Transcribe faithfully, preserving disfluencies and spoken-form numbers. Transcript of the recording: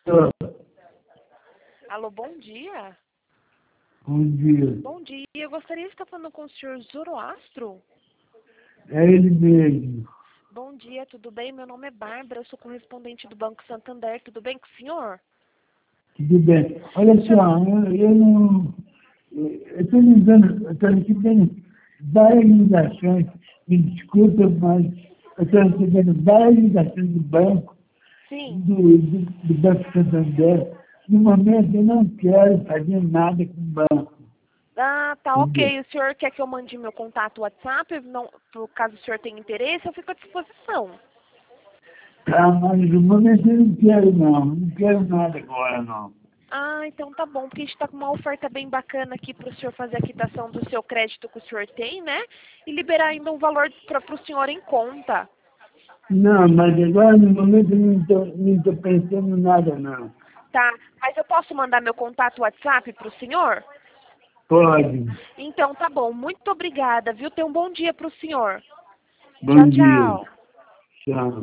Alô, bom dia. Bom dia. Bom dia. Eu gostaria de estar falando com o senhor Zoroastro. É ele mesmo. Bom dia, tudo bem? Meu nome é Bárbara, eu sou correspondente do Banco Santander. Tudo bem com o senhor? Tudo bem. Olha só, eu, eu não... Eu estou ligando, eu estou recebendo várias ligações, me desculpa, mas eu estou recebendo várias ligações do banco, Sim. do, do, do Banco Santander. No momento eu não quero fazer nada com o banco. Ah, tá, Entendeu? ok. O senhor quer que eu mande meu contato WhatsApp? Não, por caso o senhor tenha interesse, eu fico à disposição. Tá, mas no momento eu não quero não, não quero nada agora não. Ah, então tá bom, porque a gente está com uma oferta bem bacana aqui para o senhor fazer a quitação do seu crédito que o senhor tem, né? E liberar ainda um valor para o senhor em conta. Não, mas agora no momento eu não estou não tô pensando em nada não. Tá, mas eu posso mandar meu contato WhatsApp para o senhor? Pode. Então tá bom, muito obrigada, viu? Tenha um bom dia para o senhor. Bom Tchau, dia. tchau. Tchau.